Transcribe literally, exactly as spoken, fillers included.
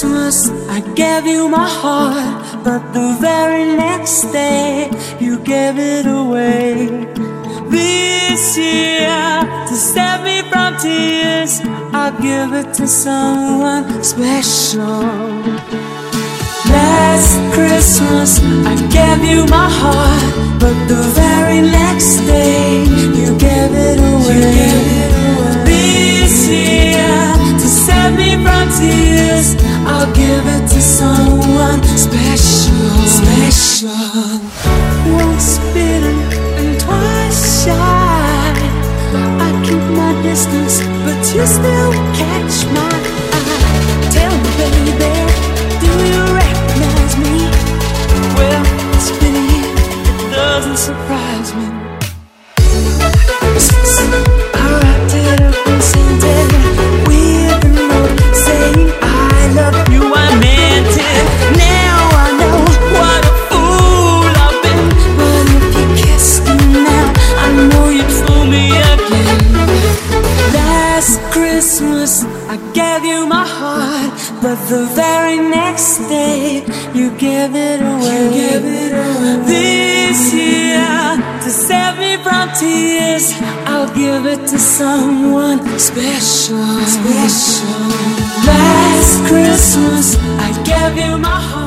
Christmas, I gave you my heart, but the very next day you gave it away. This year, to save me from tears, I'll give it to someone special. Last Christmas, I gave you my heart, but the very next day you gave it away. This year, to save me from tears, I'll give it to someone special. Special. Once bitten and twice shy, I keep my distance, but you still catch my eye. Tell me, baby, do you recognize me? Well, it's been a year, it doesn't surprise me. I wrapped it up and sent it with a note saying I love you, I meant it. Now I know what a fool I've been, but if you kissed me now, I know you'd fool me again. Last Christmas, I gave you my heart, but the very next day you gave it away. You gave it away. This year, to save me from tears, I'll give it to someone special. Special. Last Christmas, I gave you my heart.